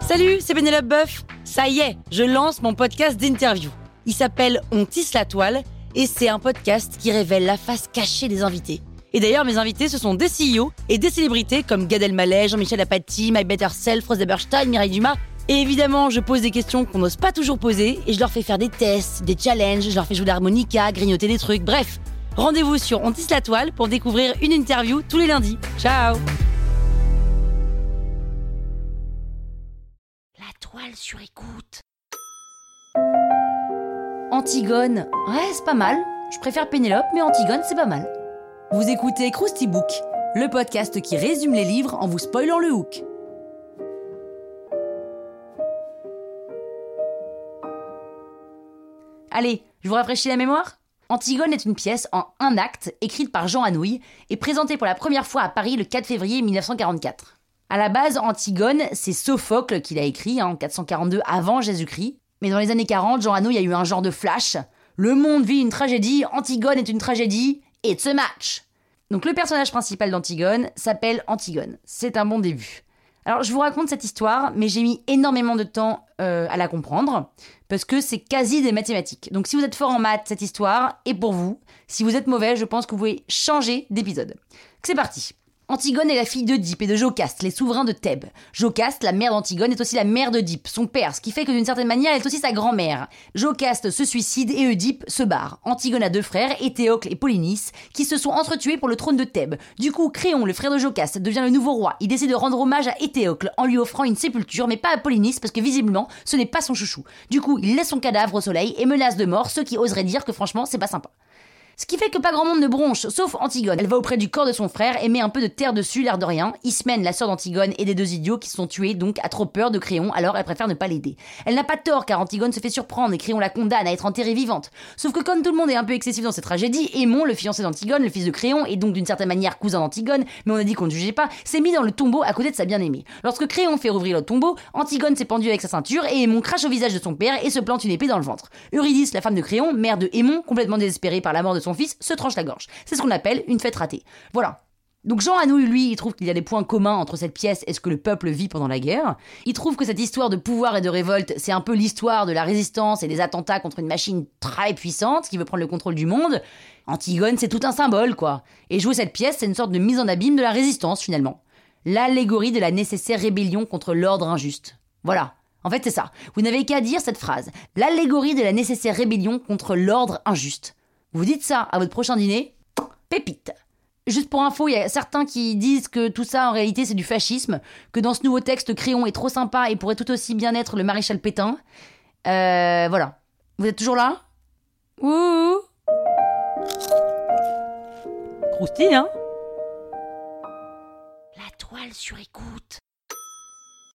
Salut, c'est Pénélope Boeuf. Ça y est, je lance mon podcast d'interview. Il s'appelle On tisse la toile et c'est un podcast qui révèle la face cachée des invités. Et d'ailleurs, mes invités, ce sont des CEO et des célébrités comme Gad Elmaleh, Jean-Michel Apathy, My Better Self, Rose Eberstein, Mireille Dumas. Et évidemment, je pose des questions qu'on n'ose pas toujours poser et je leur fais faire des tests, des challenges, je leur fais jouer de l'harmonica, grignoter des trucs, bref. Rendez-vous sur On tisse la toile pour découvrir une interview tous les lundis. Ciao! La toile sur écoute. Antigone, ouais, c'est pas mal. Je préfère Pénélope, mais Antigone, c'est pas mal. Vous écoutez Krusty Book, le podcast qui résume les livres en vous spoilant le hook. Allez, je vous rafraîchis la mémoire ? Antigone est une pièce en un acte, écrite par Jean Anouilh et présentée pour la première fois à Paris le 4 février 1944. À la base, Antigone, c'est Sophocle qui l'a écrit en 442 avant Jésus-Christ. Mais dans les années 40, Jean Anouilh a eu un genre de flash. Le monde vit une tragédie, Antigone est une tragédie, it's a match. Donc le personnage principal d'Antigone s'appelle Antigone. C'est un bon début. Alors je vous raconte cette histoire, mais j'ai mis énormément de temps à la comprendre, parce que c'est quasi des mathématiques. Donc si vous êtes fort en maths, cette histoire est pour vous. Si vous êtes mauvais, je pense que vous pouvez changer d'épisode. C'est parti. Antigone est la fille d'Œdipe et de Jocaste, les souverains de Thèbes. Jocaste, la mère d'Antigone, est aussi la mère d'Œdipe, son père, ce qui fait que d'une certaine manière, elle est aussi sa grand-mère. Jocaste se suicide et Œdipe se barre. Antigone a deux frères, Éthéocle et Polynice, qui se sont entretués pour le trône de Thèbes. Du coup, Créon, le frère de Jocaste, devient le nouveau roi. Il décide de rendre hommage à Éthéocle en lui offrant une sépulture, mais pas à Polynice, parce que visiblement, ce n'est pas son chouchou. Du coup, il laisse son cadavre au soleil et menace de mort ceux qui oseraient dire que franchement, c'est pas sympa. Ce qui fait que pas grand monde ne bronche, sauf Antigone. Elle va auprès du corps de son frère et met un peu de terre dessus, l'air de rien. Ismène, la sœur d'Antigone, et des deux idiots qui se sont tués, donc a trop peur de Créon, alors elle préfère ne pas l'aider. Elle n'a pas tort, car Antigone se fait surprendre et Créon la condamne à être enterrée vivante. Sauf que comme tout le monde est un peu excessif dans cette tragédie, Aimon, le fiancé d'Antigone, le fils de Créon, et donc d'une certaine manière cousin d'Antigone, mais on a dit qu'on ne jugeait pas, s'est mis dans le tombeau à côté de sa bien-aimée. Lorsque Créon fait rouvrir le tombeau, Antigone s'est pendue avec sa ceinture et Aimon crache au visage de son père et se plante une épée dans le ventre. Eurydice, la femme de Créon, mère de Aimon, complètement désespérée par la mort de son fils, se tranche la gorge. C'est ce qu'on appelle une fête ratée. Voilà. Donc Jean Anouilh, lui, il trouve qu'il y a des points communs entre cette pièce et ce que le peuple vit pendant la guerre. Il trouve que cette histoire de pouvoir et de révolte, c'est un peu l'histoire de la résistance et des attentats contre une machine très puissante qui veut prendre le contrôle du monde. Antigone, c'est tout un symbole, quoi. Et jouer cette pièce, c'est une sorte de mise en abîme de la résistance, finalement. L'allégorie de la nécessaire rébellion contre l'ordre injuste. Voilà. En fait, c'est ça. Vous n'avez qu'à dire cette phrase. L'allégorie de la nécessaire rébellion contre l'ordre injuste. Vous dites ça à votre prochain dîner, pépite. Juste pour info, il y a certains qui disent que tout ça en réalité c'est du fascisme, que dans ce nouveau texte Créon est trop sympa et pourrait tout aussi bien être le maréchal Pétain. Voilà. Vous êtes toujours là ? Ouh. Croustille, hein ? La toile sur écoute.